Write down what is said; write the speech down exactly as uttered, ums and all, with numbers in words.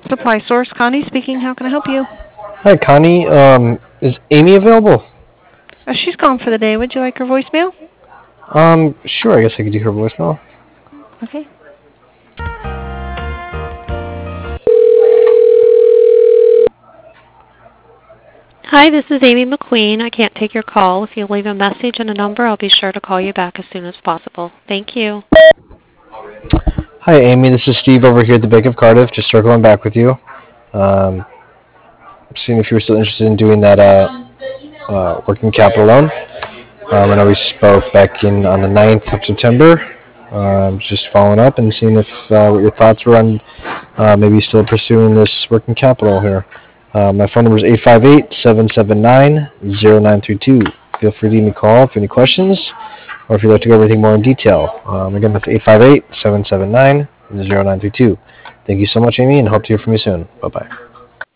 Supply Source, Connie speaking. How can I help you? Hi, Connie. Um, is Amy available? Uh, she's gone for the day. Would you like her voicemail? Um, sure. I guess I could do her voicemail. Okay. Hi, this is Amy McQueen. I can't take your call. If you leave a message and a number, I'll be sure to call you back as soon as possible. Thank you. Hi, Amy. This is Steve over here at the Bank of Cardiff. Just circling back with you. Um, seeing if you were still interested in doing that uh, uh, working capital loan. Um, I know we spoke back in on the ninth of September. Um, just following up and seeing if uh, what your thoughts were on uh, maybe still pursuing this working capital here. Uh, my phone number is eight five eight, seven seven nine, zero nine three two. Feel free to give me a call if you have any questions or if you'd like to go over anything more in detail. Um, again, that's eight five eight, seven seven nine, zero nine three two. Thank you so much, Amy, and hope to hear from you soon. Bye-bye.